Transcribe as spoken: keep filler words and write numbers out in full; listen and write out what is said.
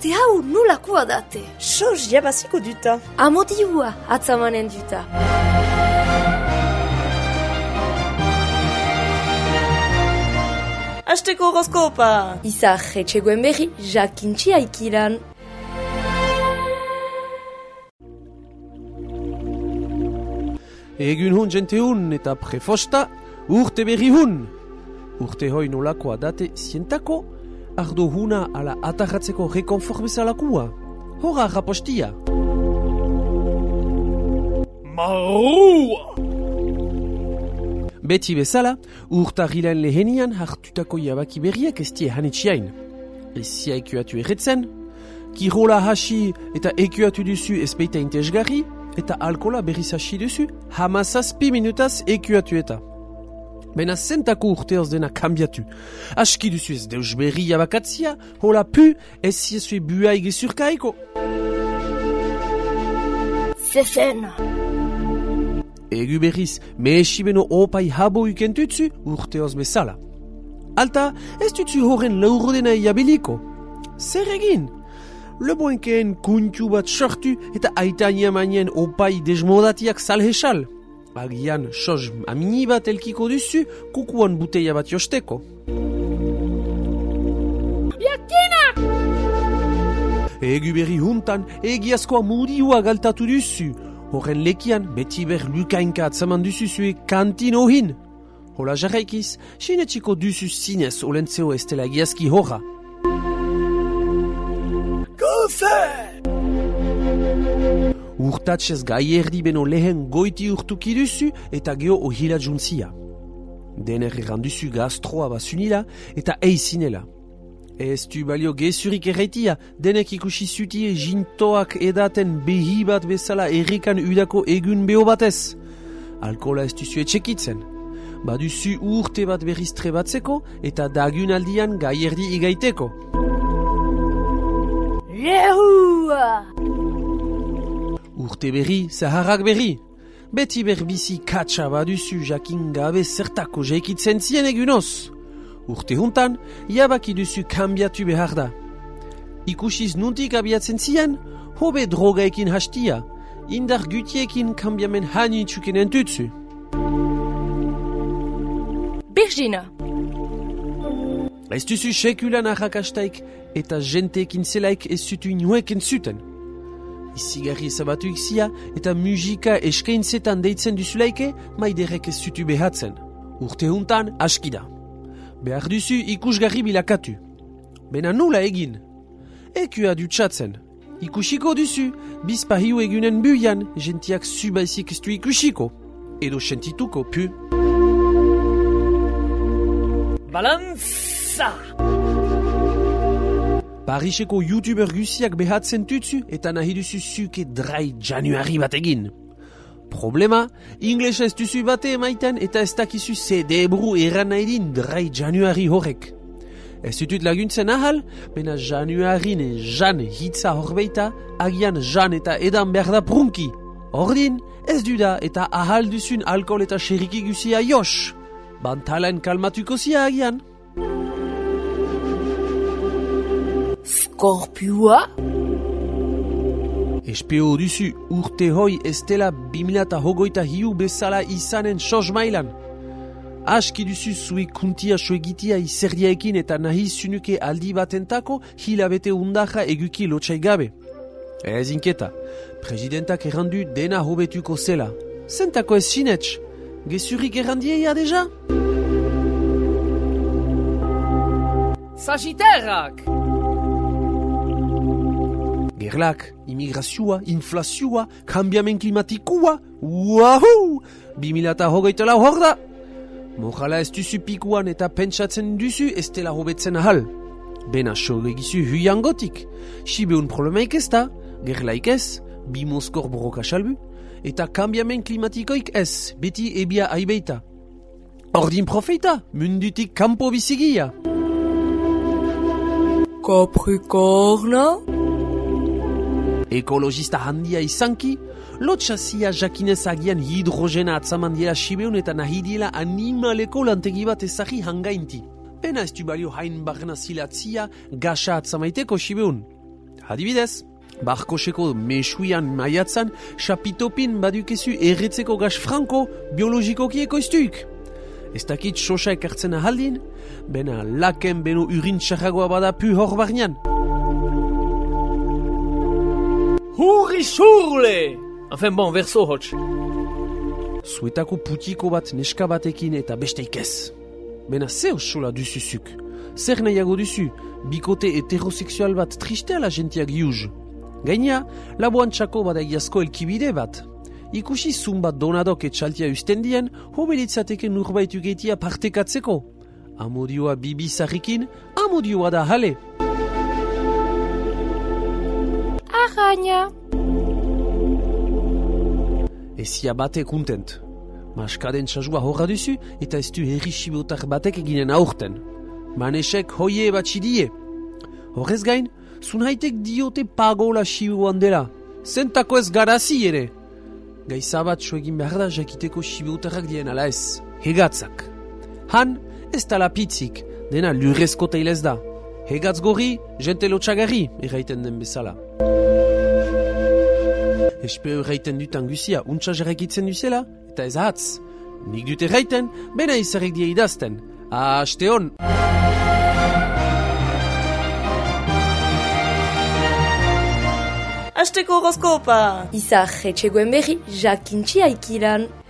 Ate hau nolakoa date? Sos jabaziko duta. Amodiua atzamanen duta. Asteko horoskopa! Izar etxegoen berri, jakintxi aikiran. Egun hun jente hun eta prefosta, urte berri hun. Urte hoi nolakoa date zientako, ardo huna ala atarratzeko rekonfort bezalakua. Hora rapostia. Marua! Beti bezala, urtarrilan lehenian hartutako jabaki berriak ez tie hanitxiain. Ezia ekuatu erretzen, kirola hasi eta ekuatu duzu ezpeita intezgarri, eta alkola berriz hasi duzu hamazazpi minutaz ekuatu eta. Bena zentako urteoz dena kambiatu. Aski duzu ez deus berri jabakatzia, hola pu ez ziezue bua igezurkaiko. Zezena. Egu berriz, meheshi beno opai habo ukentutzu urteoz bezala. Alta, ez dutzu horren laurodena iabiliko. Zer egin? Leboenkeen kuntu bat sortu eta aitania manien opai desmodatiak salhesal. Agian, soz amini bat elkiko duzu kukuan buteia bat josteko. Jakina! Egu berri huntan, egiazkoa muriua galtatu duzu. Horren lekian, beti ber lukainka atzaman duzu zue kantin ohin. Hola jarraikiz, sinetxiko duzu zinez olentzeo estela egiazki horra. Goze! Urtatxez gaierdi beno lehen goiti urtuki duzu eta geho ohila juntzia. Dener erranduzu gastroa basunila eta eizinela. Ez du balio gezurik erraitia, denek ikusi zutie jintoak edaten behi bat bezala errikan udako egun beho batez. Alkola ez duzu etxekitzen. Baduzu urte bat berriz trebatzeko eta dagun aldian gaierdi igaiteko. Lehua! Urte berri, zaharrak berri. Beti berbizi katsa baduzu jakin gabe zertako jaikitzen zien egunoz. Urte juntan, jabaki duzu kambiatu behar da. Ikusiz nuntik abiatzen zian, hobe drogaekin hastia, indar gutiekin kambiamen hanitzuken entutzu. Birgina! Ez duzu sekulan arrakastaik eta jenteekin zelaik ez zutu inueken zuten. Izigarri ezabatu ikzia eta musika eskaintzetan deitzen duzulaike, maiderek ez zutu behatzen. Urte juntan, askida. Behar duzu ikusgarri bilakatu. Bena nula egin. Ekua dutxatzen. Ikusiko duzu, bizpahiu egunen buian, jentiak zubaizik ez du ikusiko. Edo sentituko pu. Balanza! Pariseko youtuber guziak behatzen tutzu eta nahi duzu zuke dry januari bat egin. Problema, inglesa ez duzu bate emaitan eta ez dakizu ze debru eran nahi din dry januari horrek. Ez dutut laguntzen ahal, bena januarin jan hitza horbeita, agian jan eta edan behar da prunki. Ordin, ez du da eta ahal duzun alkohol eta xeriki guzia jos. Bantalaen kalmatuko zia agian. Skorpioa? Espeo duzu urte hoi ez dela bimila eta hogoita hiu bezala izanen sos mailan. Aski duzu zue kuntia soegitia izerdiaekin eta nahi zunuke aldi batentako hilabete undaja eguki lotxai gabe. Ez inketa, presidentak errandu dena hobetuko zela. Zentako ez sinetx, gezurik errandieia deja? Sagitterrak! Gerlak, imigrazioa, inflazioa, kambiamen klimatikua, wahoo! Bimila eta hogeita lau hor da! Mojala ez duzu pikuan eta pentsatzen duzu ez dela hobetzen ahal. Bena sogegizu huiangotik. Sibeun problemaik ez da, gerlaik ez, bimoskor borroka salbu, eta kambiamen klimatikoik ez, beti ebia aibeita. Ordin profeita, mundutik kampo bizigia. Capricorna? Ekologista handia izanki, lotxazia jakinez agian hidrogena atzaman diela Sibeun eta nahi diela animaleko lantegi bat ezagi hangainti. Pena ez du balio hain barna zilatzia gasa atzamaiteko Sibeun. Adibidez, Barkoseko mesuian maiatzan, xapitopin badukezu erretzeko gas franko biologikoki ekoiztuik. Ez dakit sosa ekartzen ahaldin, bena laken beno urin txarragoa bada pu hor barnean. Hurri xurle! Enfin bon, verso hotx. Zuetako putiko bat neska batekin eta besteik ez. Bena ze osola duzuzuk. Zer nahiago duzu, bikote heterosexual bat tristeala gentiak iuz. Gaina, laboan txako bada iazko elkibide bat. Ikusi zun bat donadok etxaltia ustendien, hobelitzateke nurbait ugetia partekatzeko. Amodioa bibi zarrikin, amodioa da jale. Arraina. Ezia bate kontent. Maskaden txasua horra duzu eta ez du herri sibotar batek eginen aurten. Manesek hoie batxidie. Horrez gain, zunhaitek diote pagola siboan dela. Zentako ez garazi ere. Gaizabatxo egin behar da jakiteko sibotarrak dien ala ez. Hegatzak. Han, ez tala pitzik, dena lurrezko teilez da. Hegatz gorri, jente lotxagarri, erraiten den bezala. Espero erraiten dutan guzia, untsa jarrakitzen duzela, eta ez ahatz. Nik dut erraiten, bena izarek die idazten. Aste hon! Asteko horoskopa! Izar etxegoen berri jakintxi aikilan.